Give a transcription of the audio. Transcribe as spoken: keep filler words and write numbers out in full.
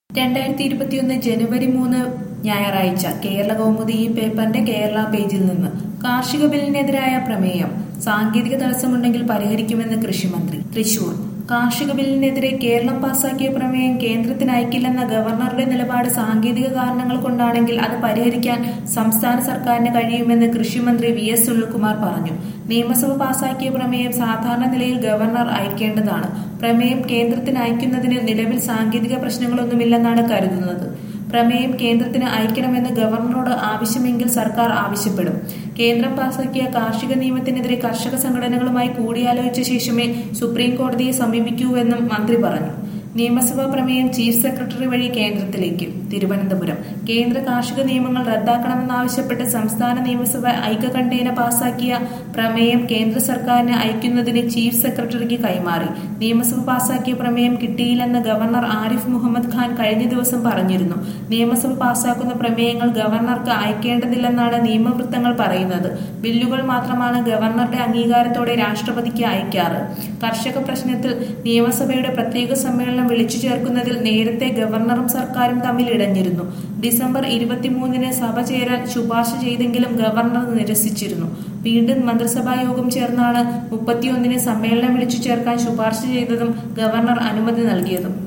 രണ്ടായിരത്തി ഇരുപത്തിയൊന്ന് ജനുവരി മൂന്ന് ഞായറാഴ്ച കേരള കൗമുദി ഈ പേപ്പറിന്റെ കേരള പേജിൽ നിന്ന് കാർഷിക ബില്ലിനെതിരായ പ്രമേയം സാങ്കേതിക തടസ്സമുണ്ടെങ്കിൽ പരിഹരിക്കുമെന്ന് കൃഷിമന്ത്രി. തൃശൂർ കാർഷിക ബില്ലിനെതിരെ കേരളം പാസാക്കിയ പ്രമേയം കേന്ദ്രത്തിന് അയക്കില്ലെന്ന ഗവർണറുടെ നിലപാട് സാങ്കേതിക കാരണങ്ങൾ കൊണ്ടാണെങ്കിൽ അത് പരിഹരിക്കാൻ സംസ്ഥാന സർക്കാരിന് കഴിയുമെന്ന് കൃഷിമന്ത്രി വി എസ് സുനിൽകുമാർ പറഞ്ഞു. നിയമസഭ പാസാക്കിയ പ്രമേയം സാധാരണ നിലയിൽ ഗവർണർ അയക്കേണ്ടതാണ്. പ്രമേയം കേന്ദ്രത്തിന് അയക്കുന്നതിന് നിലവിൽ സാങ്കേതിക പ്രശ്നങ്ങളൊന്നുമില്ലെന്നാണ് കരുതുന്നത്. പ്രമേയം കേന്ദ്രത്തിന് അയക്കണമെന്ന് ഗവർണറോട് ആവശ്യമെങ്കിൽ സർക്കാർ ആവശ്യപ്പെടും. കേന്ദ്രം പാസാക്കിയ കാർഷിക നിയമത്തിനെതിരെ കർഷക സംഘടനകളുമായി കൂടിയാലോചിച്ച ശേഷമേ സുപ്രീം കോടതിയെ സമീപിക്കൂവെന്നും മന്ത്രി പറഞ്ഞു. നിയമസഭാ പ്രമേയം ചീഫ് സെക്രട്ടറി വഴി കേന്ദ്രത്തിലേക്ക്. തിരുവനന്തപുരം കേന്ദ്ര കാർഷിക നിയമങ്ങൾ റദ്ദാക്കണമെന്നാവശ്യപ്പെട്ട് സംസ്ഥാന നിയമസഭ ഐക്യകണ്ഠേന പാസാക്കിയ പ്രമേയം കേന്ദ്ര സർക്കാരിന് അയക്കുന്നതിന് ചീഫ് സെക്രട്ടറിക്ക് കൈമാറി. നിയമസഭ പാസാക്കിയ പ്രമേയം കിട്ടിയില്ലെന്ന് ഗവർണർ ആരിഫ് മുഹമ്മദ് ഖാൻ കഴിഞ്ഞ ദിവസം പറഞ്ഞിരുന്നു. നിയമസഭ പാസാക്കുന്ന പ്രമേയങ്ങൾ ഗവർണർക്ക് അയക്കേണ്ടതില്ലെന്നാണ് നിയമവൃത്തങ്ങൾ പറയുന്നത്. ബില്ലുകൾ മാത്രമാണ് ഗവർണറുടെ അംഗീകാരത്തോടെ രാഷ്ട്രപതിക്ക് അയക്കാറ്. കർഷക പ്രശ്നത്തിൽ നിയമസഭയുടെ പ്രത്യേക സമ്മേളനം വിളിച്ചു ചേർക്കുന്നതിൽ നേരത്തെ ഗവർണറും സർക്കാരും തമ്മിൽ ഇടഞ്ഞിരുന്നു. ഡിസംബർ ഇരുപത്തിമൂന്നിന് സഭ ചേരാൻ ശുപാർശ ചെയ്തെങ്കിലും ഗവർണർ നിരസിച്ചിരുന്നു. വീണ്ടും മന്ത്രിസഭാ യോഗം ചേർന്നാണ് മുപ്പത്തിയൊന്നിന് സമ്മേളനം വിളിച്ചു ചേർക്കാൻ ശുപാർശ ചെയ്തതും ഗവർണർ അനുമതി നൽകിയതും.